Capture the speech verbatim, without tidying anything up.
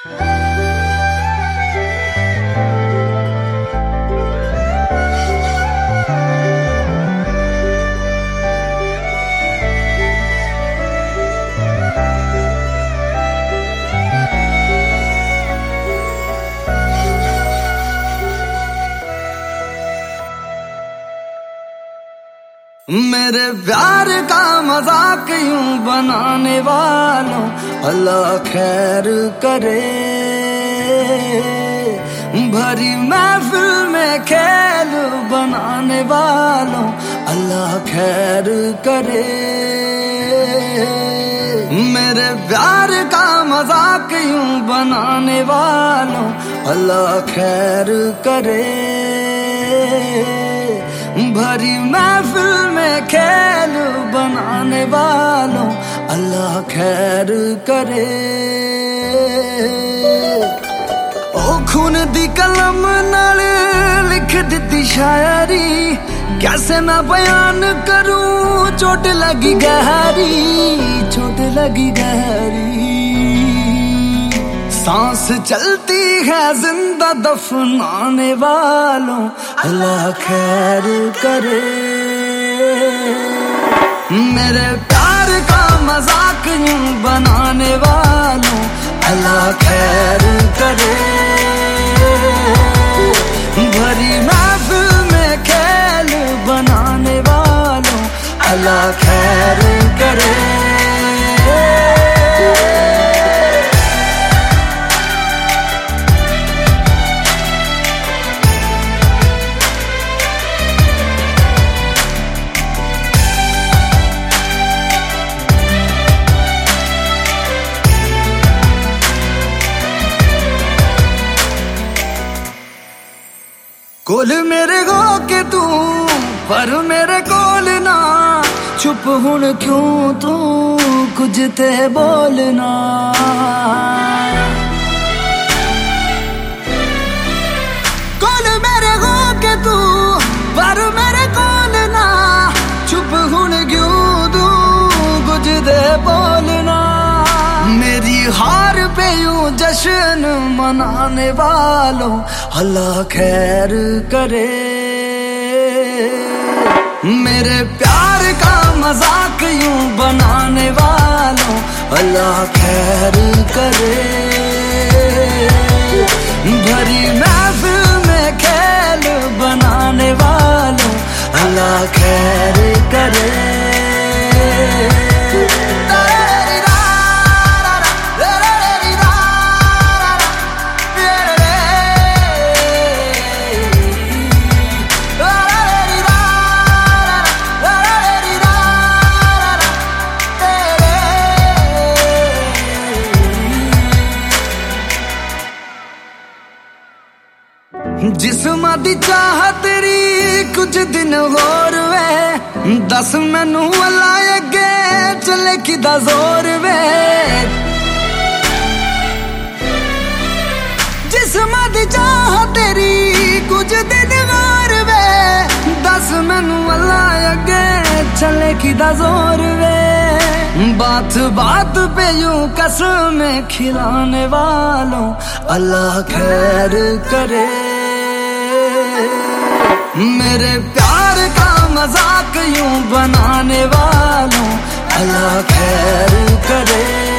मेरे प्यार का मजाक यूं बनाने वालों अल्लाह खैर करे। भरी महफिल में खेल बनाने वालों अल्लाह खैर करे। मेरे प्यार का मजाक यूं बनाने वालों अल्लाह खैर करे। भरी महफिल में खेल बनाने वालों अल्लाह खैर करे। ओ खून दी कलम नाल लिख दी शायरी, कैसे मैं बयान करूं चोट लगी गहरी, चोट लगी गहरी। सांस चलती है जिंदा दफनाने वालों अल्लाह खैर करे। मेरे प्यार का मजाक यूं बनाने वालों अल्लाह खैर करे। भरी महफिल में खेल बनाने वालों अल्लाह खैर करे। कोल मेरे हो के तू पर मेरे कोल ना, चुप हुण क्यों तू कुछ ते बोलना। कोल मेरे हो के तू पर मेरे कोल ना, चुप हुण क्यों तू कुछ ते बोलना। मेरी हार पे यूं जश्न मनाने वालों अल्लाह खैर करे। मेरे प्यार का मजाक यूं बनाने वालों अल्लाह खैर करे। भरी महफिल में खेल बनाने वालों अल्लाह खैर करे। जिस्म दी चाह तेरी कुछ दिन होर वे, दस मैनू अल्लाह अगे चले किदा जोर वे। जिस्म दी चाह तेरी कुछ दिन होर वे, दस मैनू अल्लाह अगे चले किदा जोर वे। बात बात पे यूं कसम खिलाने वालों अल्लाह खैर करे। मेरे प्यार का मजाक यूं बनाने वालों अल्लाह खैर करे।